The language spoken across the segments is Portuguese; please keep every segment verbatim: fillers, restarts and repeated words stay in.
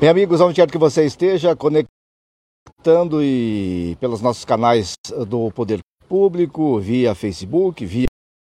Bem, amigos, onde quer que você esteja, conectando e pelos nossos canais do Poder Público, via Facebook, via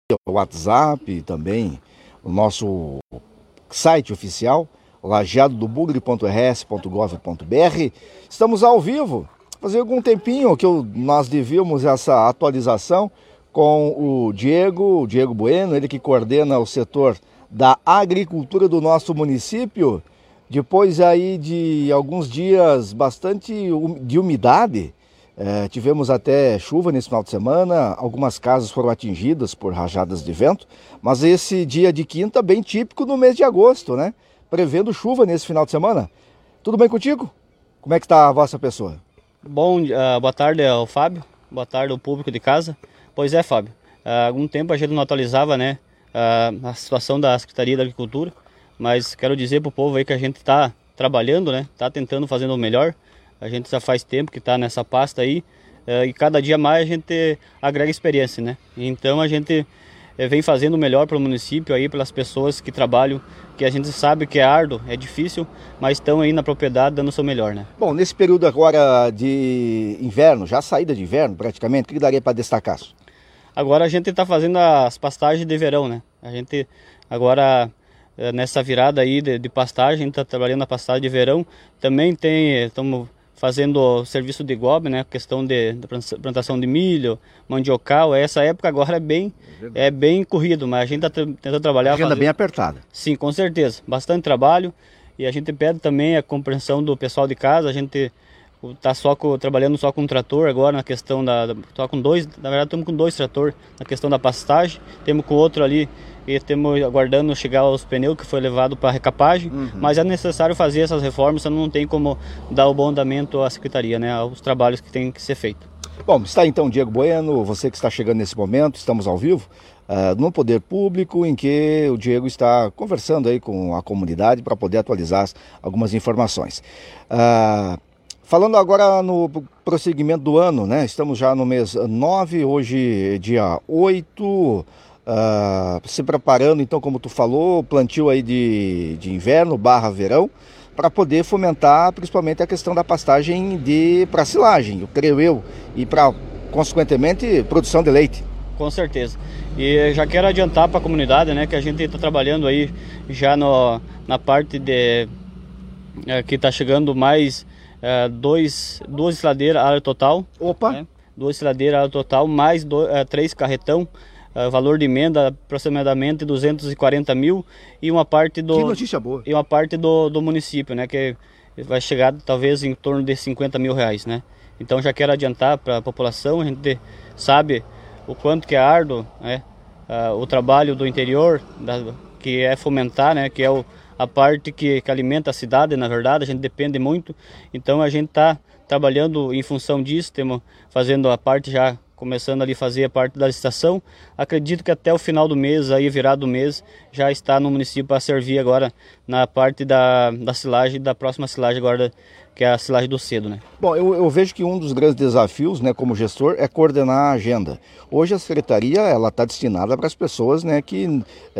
WhatsApp, também o nosso site oficial, lajeado do bugre ponto r s ponto gov ponto b r. Estamos ao vivo, fazia algum tempinho que eu, nós devíamos essa atualização com o Diego, o Diego Bueno, ele que coordena o setor da agricultura do nosso município. Depois aí de alguns dias bastante de umidade, é, tivemos até chuva nesse final de semana, algumas casas foram atingidas por rajadas de vento, mas esse dia de quinta bem típico no mês de agosto, né? Prevendo chuva nesse final de semana. Tudo bem contigo? Como é que está a vossa pessoa? Bom, uh, boa tarde ao Fábio, boa tarde ao público de casa. Pois é, Fábio, há algum tempo a gente não atualizava, né, uh, a situação da Secretaria da Agricultura, mas quero dizer para o povo aí que a gente está trabalhando, né, está tentando fazer o melhor. A gente já faz tempo que está nessa pasta aí uh, e cada dia mais a gente agrega experiência, né. Então a gente uh, vem fazendo o melhor para o município aí, pelas pessoas que trabalham, que a gente sabe que é árduo, é difícil, mas estão aí na propriedade dando o seu melhor, né. Bom, nesse período agora de inverno, já saída de inverno praticamente, o que daria para destacar? Agora a gente está fazendo as pastagens de verão, né. A gente agora, nessa virada aí de, de pastagem, a gente está trabalhando a pastagem de verão. Também tem, estamos fazendo o serviço de gobe, né, questão de, de plantação de milho, mandiocal. Essa época agora é bem, é bem corrido, mas a gente está tentando trabalhar. Agenda fazer... bem apertada. Sim, com certeza, bastante trabalho, e a gente pede também a compreensão do pessoal de casa. A gente está só com, trabalhando só com um trator agora na questão da, só com dois, na verdade estamos com dois tratores na questão da pastagem, temos com outro ali e estamos aguardando chegar os pneus que foi levado para recapagem, uhum. Mas é necessário fazer essas reformas, senão não tem como dar o bom andamento à secretaria, né, aos trabalhos que tem que ser feito. Bom, está então Diego Bueno, você que está chegando nesse momento, estamos ao vivo uh, no Poder Público, em que o Diego está conversando aí com a comunidade para poder atualizar algumas informações. Uh, Falando agora no prosseguimento do ano, né? Estamos já no mês nove, hoje é dia oito, uh, se preparando então, como tu falou, plantio aí de, de inverno barra verão, para poder fomentar principalmente a questão da pastagem de para silagem, eu creio eu, e para, consequentemente, produção de leite. Com certeza. E já quero adiantar para a comunidade, né, que a gente está trabalhando aí já no, na parte de é, que está chegando mais É, dois, duas esladeiras, área total. Opa! Né? Duas esladeiras, área total, mais do, é, três carretão, é, valor de emenda aproximadamente duzentos e quarenta mil, e uma parte do... Que notícia boa! E uma parte do, do município, né, que vai chegar talvez em torno de cinquenta mil reais, né. Então já quero adiantar para a população, a gente sabe o quanto que é árduo, né, é, o trabalho do interior, da, que é fomentar, né, que é o a parte que, que alimenta a cidade, na verdade, a gente depende muito, então a gente está trabalhando em função disso, estamos fazendo a parte já, começando ali a fazer a parte da licitação. Acredito que até o final do mês, aí virado do mês, já está no município para servir agora na parte da, da silagem, da próxima silagem agora, que é a silagem do cedo, né? Bom, eu, eu vejo que um dos grandes desafios, né, como gestor, é coordenar a agenda. Hoje a secretaria, ela está destinada para as pessoas, né, que,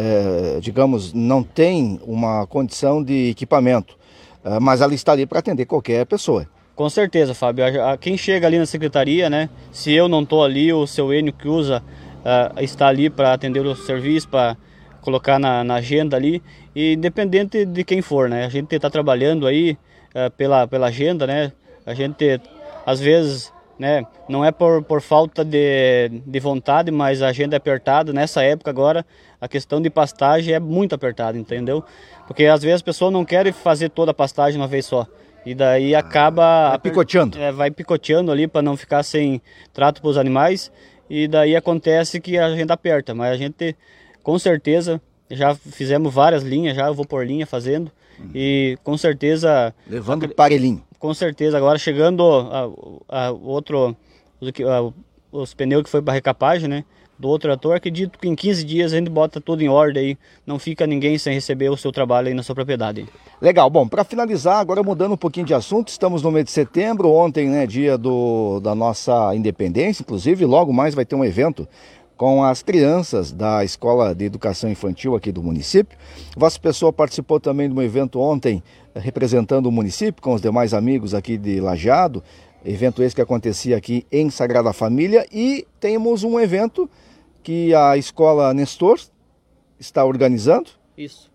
é, digamos, não tem uma condição de equipamento, é, mas ela está ali para atender qualquer pessoa. Com certeza, Fábio. A, a, quem chega ali na secretaria, né, se eu não estou ali, o seu Enio que usa uh, está ali para atender o serviço, para colocar na, na agenda ali, e independente de quem for, né, a gente está trabalhando aí uh, pela, pela agenda, né, a gente às vezes, né, não é por, por falta de, de vontade, mas a agenda é apertada. Nessa época agora, a questão de pastagem é muito apertada, entendeu? Porque às vezes as pessoas não querem fazer toda a pastagem uma vez só. E daí acaba... Vai picoteando. É, vai picoteando ali para não ficar sem trato para os animais. E daí acontece que a gente aperta. Mas a gente, com certeza, já fizemos várias linhas, já eu vou por linha fazendo. Uhum. E com certeza... Levando parelhinho. Com certeza. Agora chegando a, a outro... A, os pneus que foi para recapagem, né? Do outro trator, acredito que em quinze dias a gente bota tudo em ordem aí, não fica ninguém sem receber o seu trabalho aí na sua propriedade. Legal, bom, para finalizar, agora mudando um pouquinho de assunto, estamos no mês de setembro, ontem, né, dia do, da nossa independência, inclusive logo mais vai ter um evento com as crianças da Escola de Educação Infantil aqui do município. Vossa Pessoa participou também de um evento ontem, representando o município, com os demais amigos aqui de Lajeado, evento esse que acontecia aqui em Sagrada Família, e temos um evento que a Escola Nestor está organizando. Isso.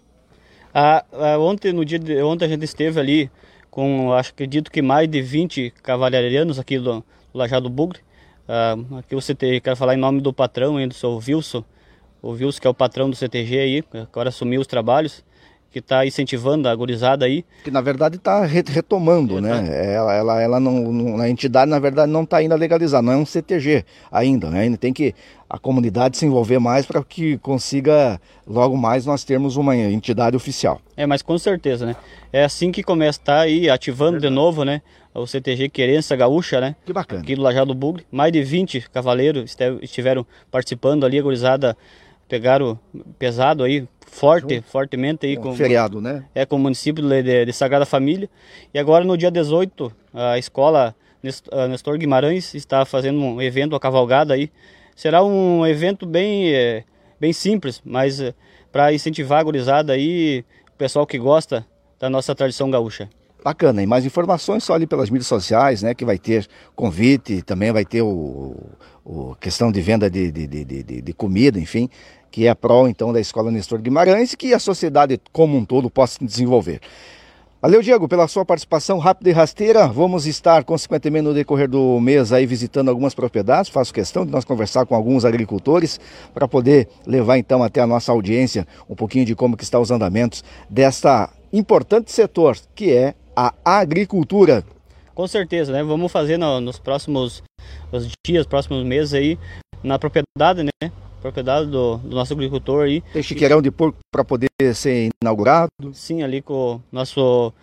Ah, ah, ontem, no dia de, ontem a gente esteve ali com, acho, acredito que mais de vinte cavalarianos aqui do, do Lajeado Bugre. Uh, aqui o C T G, quero falar em nome do patrão, hein, do seu Wilson, o Wilson que é o patrão do C T G aí, agora assumiu os trabalhos, que está incentivando a gurizada aí. Que na verdade está retomando, é, né? Tá. Ela, ela, ela não, não, a entidade na verdade não está ainda legalizada, não é um C T G ainda, né? Ainda tem que a comunidade se envolver mais para que consiga logo mais nós termos uma entidade oficial. É, mas com certeza, né? É assim que começa a estar aí ativando verdade. De novo, né? O C T G Querência Gaúcha, né? Que bacana. Aqui do Lajeado Bugre. Mais de vinte cavaleiros estiveram participando ali, a gurizada pegaram pesado aí, forte, Junto. fortemente aí. Um com feriado, né? É, com o município de, de Sagrada Família. E agora no dia dezoito, a escola Nestor Guimarães está fazendo um evento, uma cavalgada aí. Será um evento bem, é, bem simples, mas é, para incentivar a gurizada aí, o pessoal que gosta da nossa tradição gaúcha. Bacana, e mais informações só ali pelas mídias sociais, né, que vai ter convite, também vai ter o, o questão de venda de, de, de, de, de comida, enfim, que é a prol então da Escola Nestor Guimarães e que a sociedade como um todo possa se desenvolver. Valeu, Diego, pela sua participação rápida e rasteira. Vamos estar, consequentemente, no decorrer do mês aí visitando algumas propriedades. Faço questão de nós conversar com alguns agricultores para poder levar então até a nossa audiência um pouquinho de como que estão os andamentos desta importante setor que é a agricultura. Com certeza, né? Vamos fazer no, nos próximos os dias, próximos meses aí, na propriedade, né? Propriedade do, do nosso agricultor aí. Tem chiqueirão de porco para poder ser inaugurado? Sim, ali com o nosso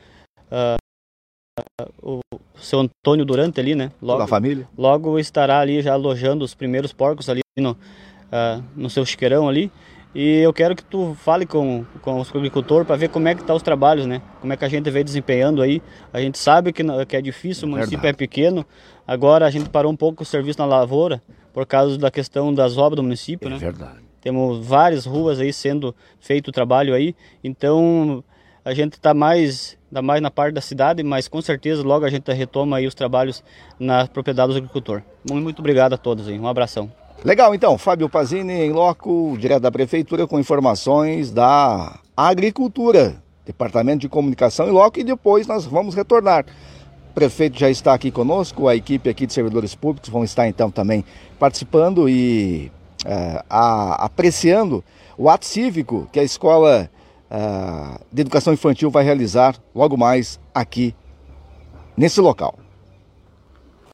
uh, uh, o seu Antônio Durante ali, né? Logo, da família. Logo estará ali já alojando os primeiros porcos ali no, uh, no seu chiqueirão ali. E eu quero que tu fale com, com os agricultores para ver como é que tá os trabalhos, né? Como é que a gente vem desempenhando aí. A gente sabe que, que é difícil, o município Verdade. É pequeno. Agora a gente parou um pouco o serviço na lavoura por causa da questão das obras do município, é né? Verdade. Temos várias ruas aí sendo feito o trabalho aí. Então a gente está mais, tá mais na parte da cidade, mas com certeza logo a gente retoma aí os trabalhos na propriedade do agricultor. Muito, muito obrigado a todos aí. Um abração. Legal, então, Fábio Pazini em loco, direto da Prefeitura, com informações da Agricultura, Departamento de Comunicação em loco, e depois nós vamos retornar. O prefeito já está aqui conosco, a equipe aqui de servidores públicos vão estar então também participando e é, a, apreciando o ato cívico que a Escola é, de Educação Infantil vai realizar logo mais aqui nesse local.